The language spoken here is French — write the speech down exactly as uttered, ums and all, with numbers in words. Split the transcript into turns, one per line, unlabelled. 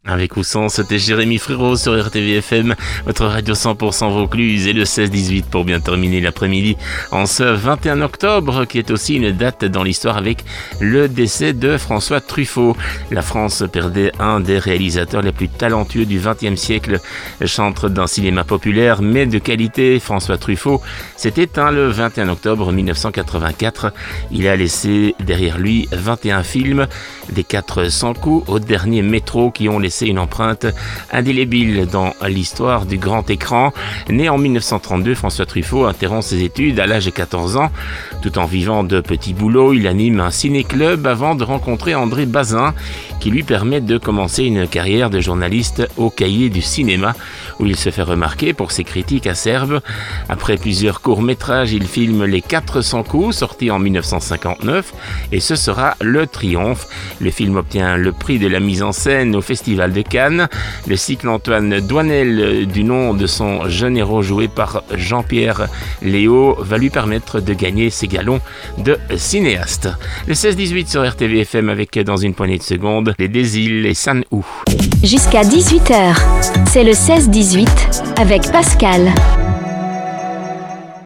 Avec ou sans, c'était Jérémy Frérot sur R T V F M, votre radio cent pour cent Vaucluse, et le seize dix-huit pour bien terminer l'après-midi en ce vingt et un octobre, qui est aussi une date dans l'histoire avec le décès de François Truffaut. La France perdait un des réalisateurs les plus talentueux du vingtième siècle, chantre d'un cinéma populaire mais de qualité. François Truffaut s'est éteint le vingt et un octobre mille neuf cent quatre-vingt-quatre. Il a laissé derrière lui vingt et un films, des quatre cents coups au dernier métro, qui ont laissé une empreinte indélébile dans l'histoire du grand écran. Né en mille neuf cent trente-deux, François Truffaut interrompt ses études à l'âge de quatorze ans. Tout en vivant de petits boulots, il anime un ciné-club avant de rencontrer André Bazin, qui lui permet de commencer une carrière de journaliste au Cahier du cinéma, où il se fait remarquer pour ses critiques acerbes. Après plusieurs courts-métrages, il filme Les quatre cents coups, sorti en mille neuf cent cinquante-neuf, et ce sera le triomphe. Le film obtient le prix de la mise en scène au Festival de Cannes. Le cycle Antoine Doinel, du nom de son jeune héros joué par Jean-Pierre Léo, va lui permettre de gagner ses galons de cinéaste. Le seize dix-huit sur R T V F M avec, dans une poignée de secondes, les Désiles et San Ou.
Jusqu'à dix-huit heures, c'est le seize dix-huit avec Pascal.